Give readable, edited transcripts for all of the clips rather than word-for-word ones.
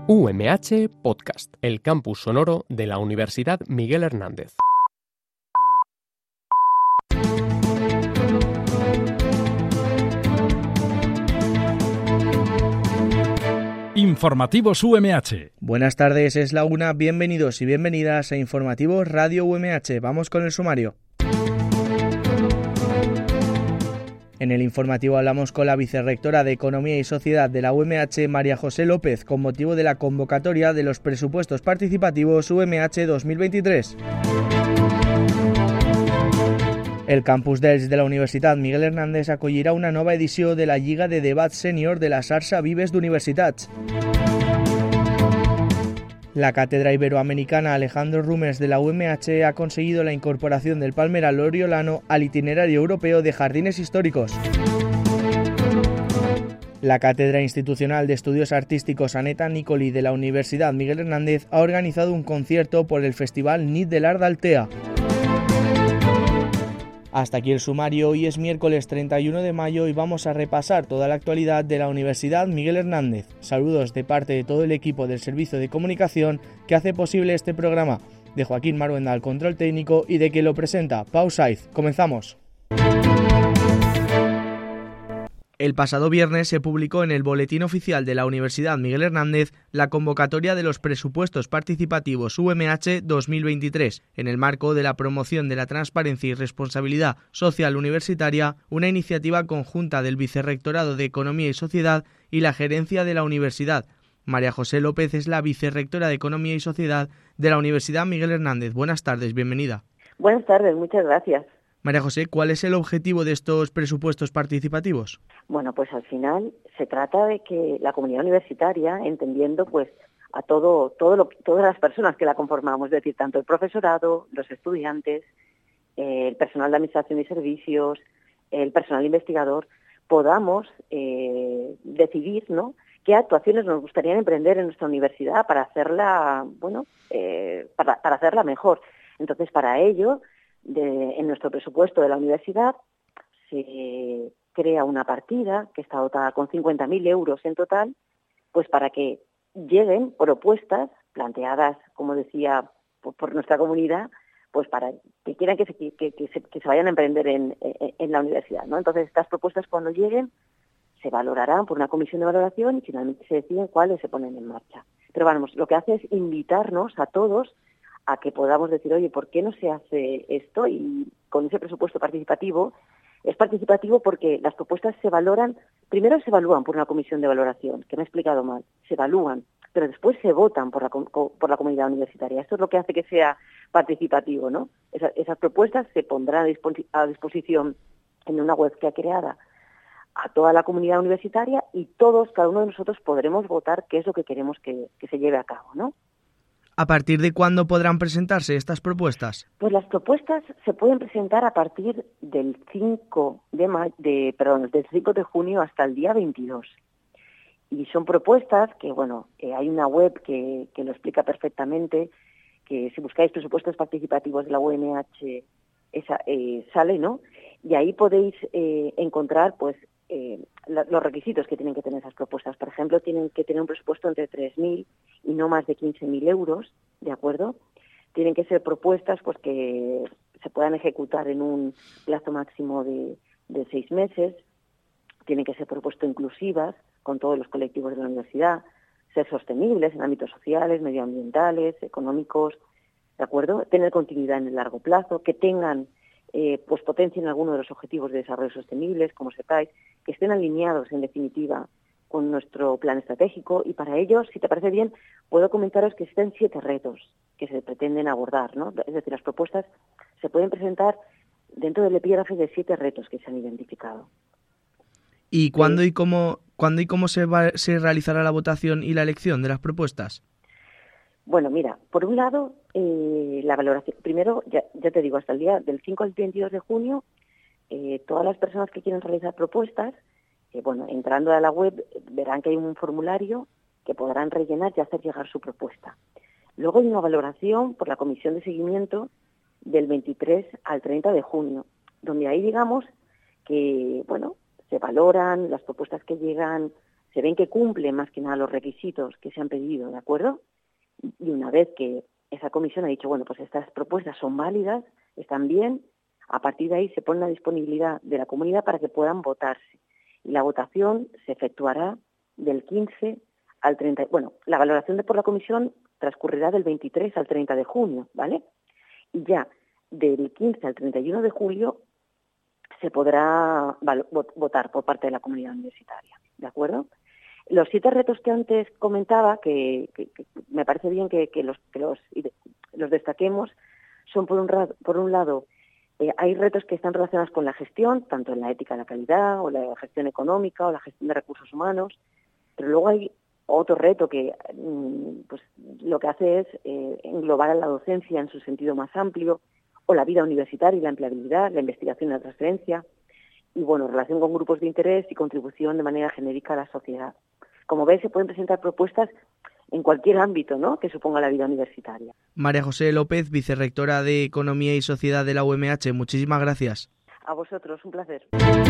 UMH Podcast, el campus sonoro de la Universidad Miguel Hernández. Informativos UMH. Buenas tardes, es la una. Bienvenidos y bienvenidas a Informativos Radio UMH. Vamos con el sumario. En el informativo hablamos con la vicerrectora de Economía y Sociedad de la UMH, María José López, con motivo de la convocatoria de los presupuestos participativos UMH 2023. El Campus d'Elx de la Universitat Miguel Hernández acollirà una nova edició de la Lliga de Debat Sènior de la xarxa Vives d'Universitats. La Cátedra Iberoamericana Alejandro Rumes de la UMH ha conseguido la incorporación del Palmeral Oriolano al itinerario europeo de jardines históricos. La Cátedra Institucional de Estudios Artísticos Aneta Nicoli de la Universidad Miguel Hernández ha organizado un concierto por el Festival Nit de l'Art d'Altea. Hasta aquí el sumario. Hoy es miércoles 31 de mayo y vamos a repasar toda la actualidad de la Universidad Miguel Hernández. Saludos de parte de todo el equipo del Servicio de Comunicación que hace posible este programa, de Joaquín Maruenda al control técnico y de quien lo presenta, Pau Saiz. Comenzamos. El pasado viernes se publicó en el Boletín Oficial de la Universidad Miguel Hernández la convocatoria de los presupuestos participativos UMH 2023, en el marco de la promoción de la transparencia y responsabilidad social universitaria, una iniciativa conjunta del Vicerrectorado de Economía y Sociedad y la Gerencia de la Universidad. María José López es la Vicerrectora de Economía y Sociedad de la Universidad Miguel Hernández. Buenas tardes, bienvenida. Buenas tardes, muchas gracias. María José, ¿cuál es el objetivo de estos presupuestos participativos? Bueno, pues al final se trata de que la comunidad universitaria, entendiendo pues a todas las personas que la conformamos, es decir, tanto el profesorado, los estudiantes, el personal de administración y servicios, el personal investigador, podamos decidir, ¿no?, qué actuaciones nos gustaría emprender en nuestra universidad para hacerla, para hacerla mejor. Entonces, para ello, en nuestro presupuesto de la universidad se crea una partida que está dotada con 50.000 euros en total, pues para que lleguen propuestas planteadas, como decía, por nuestra comunidad, pues para que quieran que se vayan a emprender en la universidad, ¿no? Entonces, estas propuestas cuando lleguen se valorarán por una comisión de valoración y finalmente se deciden cuáles se ponen en marcha. Pero vamos, lo que hace es invitarnos a todos a que podamos decir, oye, ¿por qué no se hace esto? Y con ese presupuesto participativo, es participativo porque las propuestas primero se evalúan por una comisión de valoración, que me he explicado mal, se evalúan, pero después se votan por la comunidad universitaria. Esto es lo que hace que sea participativo, ¿no? Esas propuestas se pondrán a disposición en una web que ha creada a toda la comunidad universitaria y todos, cada uno de nosotros, podremos votar qué es lo que queremos que se lleve a cabo, ¿no? ¿A partir de cuándo podrán presentarse estas propuestas? Pues las propuestas se pueden presentar a partir del 5 de junio hasta el día 22. Y son propuestas que, hay una web que lo explica perfectamente, que si buscáis presupuestos participativos de la UMH, sale, ¿no? Y ahí podéis encontrar, pues, los requisitos que tienen que tener esas propuestas. Por ejemplo, tienen que tener un presupuesto entre 3.000 y no más de 15.000 euros, ¿de acuerdo? Tienen que ser propuestas pues que se puedan ejecutar en un plazo máximo de 6 meses. Tienen que ser propuestas inclusivas con todos los colectivos de la universidad, ser sostenibles en ámbitos sociales, medioambientales, económicos, ¿de acuerdo? Tener continuidad en el largo plazo, que tengan pues potencien alguno de los objetivos de desarrollo sostenibles, como sepáis, que estén alineados, en definitiva, con nuestro plan estratégico. Y para ello, si te parece bien, puedo comentaros que existen 7 retos que se pretenden abordar, ¿no? Es decir, las propuestas se pueden presentar dentro del epígrafe de 7 retos que se han identificado. ¿Y cuándo y cómo se realizará la votación y la elección de las propuestas? Bueno, mira, por un lado, la valoración. Primero, ya te digo, hasta el día del 5 al 22 de junio, todas las personas que quieren realizar propuestas, entrando a la web, verán que hay un formulario que podrán rellenar y hacer llegar su propuesta. Luego hay una valoración por la comisión de seguimiento del 23 al 30 de junio, donde ahí digamos que, se valoran las propuestas que llegan, se ven que cumplen más que nada los requisitos que se han pedido, ¿de acuerdo? Y una vez que esa comisión ha dicho, bueno, pues estas propuestas son válidas, están bien, a partir de ahí se pone la disponibilidad de la comunidad para que puedan votarse. Y la votación se efectuará del 15 al 30, bueno, la valoración por la comisión transcurrirá del 23 al 30 de junio, ¿vale? Y ya del 15 al 31 de julio se podrá votar por parte de la comunidad universitaria, ¿de acuerdo? Los 7 retos que antes comentaba, que me parece bien que los destaquemos, son por un lado, hay retos que están relacionados con la gestión, tanto en la ética de la calidad, o la gestión económica, o la gestión de recursos humanos, pero luego hay otro reto que pues lo que hace es englobar a la docencia en su sentido más amplio, o la vida universitaria y la empleabilidad, la investigación y la transferencia, y bueno, relación con grupos de interés y contribución de manera genérica a la sociedad. Como ves, se pueden presentar propuestas en cualquier ámbito, ¿no?, que suponga la vida universitaria. María José López, vicerrectora de Economía y Sociedad de la UMH, muchísimas gracias. A vosotros, un placer.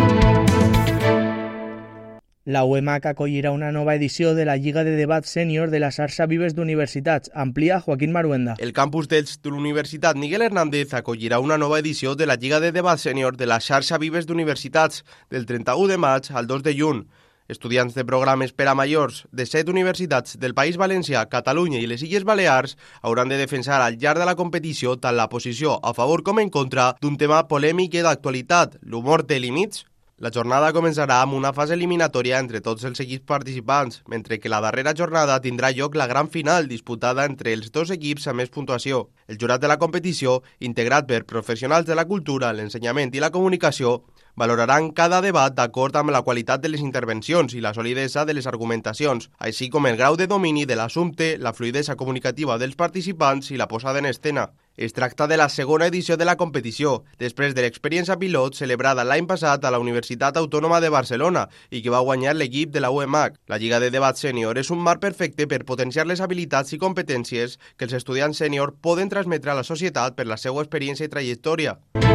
La UEMAC acollirà una nova edició de la Lliga de Debat Sènior de la xarxa Vives d'Universitats. Amplia Joaquín Maruenda. El campus d'Elx de l'Universitat Miguel Hernández acollirà una nova edició de la Lliga de Debat Sènior de la xarxa Vives d'Universitats del 31 de maig al 2 de juny. Estudiants de programes per a majors de 7 universitats del País Valencià, Catalunya i les Illes Balears hauran de defensar al llarg de la competició tant la posició a favor com en contra d'un tema polèmic i d'actualitat, l'humor té límits. La jornada començarà amb una fase eliminatòria entre tots els equips participants, mentre que la darrera jornada tindrà lloc la gran final disputada entre els 2 equips amb més puntuació. El jurat de la competició, integrat per professionals de la cultura, l'ensenyament i la comunicació, valoraran cada debat d'acord amb la qualitat de les intervencions i la solidesa de les argumentacions, així com el grau de domini de l'assumpte, la fluïdesa comunicativa dels participants i la posada en escena. Es tracta de la segona edició de la competició, després de l'experiència pilot celebrada l'any passat a la Universitat Autònoma de Barcelona i que va guanyar l'equip de la UEMAC. La Lliga de Debat Sènior és un marc perfecte per potenciar les habilitats i competències que els estudiants sènior poden transmetre a la societat per la seva experiència i trajectòria.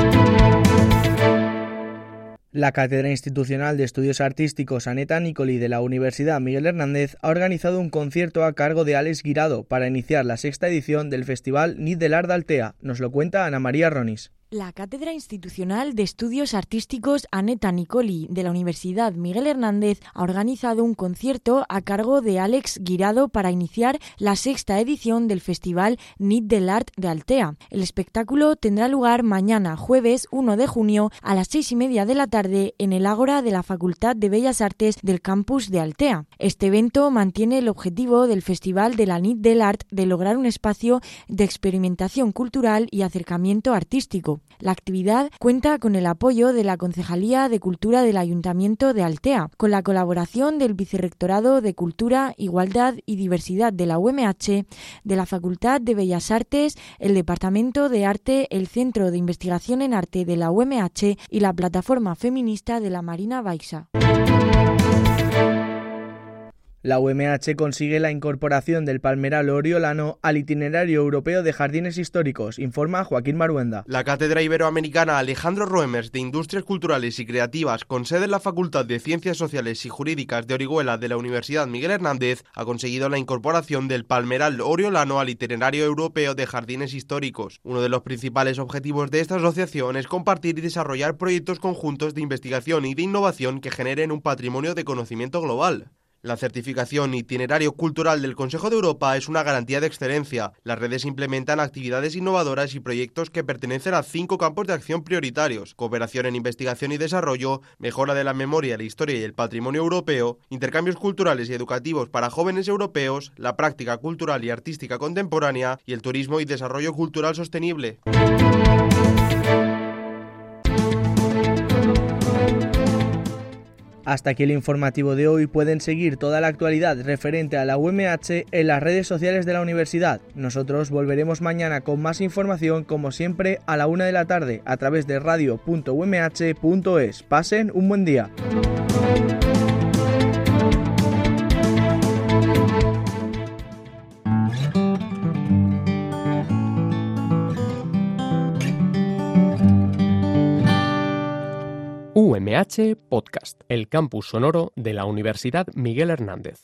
La Cátedra Institucional de Estudios Artísticos Aneta Nicoli de la Universidad Miguel Hernández ha organizado un concierto a cargo de Alex Guirado para iniciar la 6ª edición del Festival Nit de l'Art d'Altea. Nos lo cuenta Ana María Ronis. La Cátedra Institucional de Estudios Artísticos Aneta Nicoli de la Universidad Miguel Hernández ha organizado un concierto a cargo de Alex Guirado para iniciar la 6ª edición del Festival Nit de l'Art d'Altea. El espectáculo tendrá lugar mañana, jueves 1 de junio, a las 6:30 de la tarde en el Ágora de la Facultad de Bellas Artes del campus de Altea. Este evento mantiene el objetivo del Festival de la Nit de l'Art de lograr un espacio de experimentación cultural y acercamiento artístico. La actividad cuenta con el apoyo de la Concejalía de Cultura del Ayuntamiento de Altea, con la colaboración del Vicerrectorado de Cultura, Igualdad y Diversidad de la UMH, de la Facultad de Bellas Artes, el Departamento de Arte, el Centro de Investigación en Arte de la UMH y la Plataforma Feminista de la Marina Baixa. La UMH consigue la incorporación del palmeral oriolano al itinerario europeo de jardines históricos, informa Joaquín Maruenda. La Cátedra Iberoamericana Alejandro Roemers de Industrias Culturales y Creativas, con sede en la Facultad de Ciencias Sociales y Jurídicas de Orihuela de la Universidad Miguel Hernández, ha conseguido la incorporación del palmeral oriolano al itinerario europeo de jardines históricos. Uno de los principales objetivos de esta asociación es compartir y desarrollar proyectos conjuntos de investigación y de innovación que generen un patrimonio de conocimiento global. La certificación Itinerario Cultural del Consejo de Europa es una garantía de excelencia. Las redes implementan actividades innovadoras y proyectos que pertenecen a 5 campos de acción prioritarios: cooperación en investigación y desarrollo, mejora de la memoria, la historia y el patrimonio europeo, intercambios culturales y educativos para jóvenes europeos, la práctica cultural y artística contemporánea y el turismo y desarrollo cultural sostenible. Hasta aquí el informativo de hoy. Pueden seguir toda la actualidad referente a la UMH en las redes sociales de la universidad. Nosotros volveremos mañana con más información, como siempre, a la 1 de la tarde a través de radio.umh.es. Pasen un buen día. UMH Podcast, el campus sonoro de la Universidad Miguel Hernández.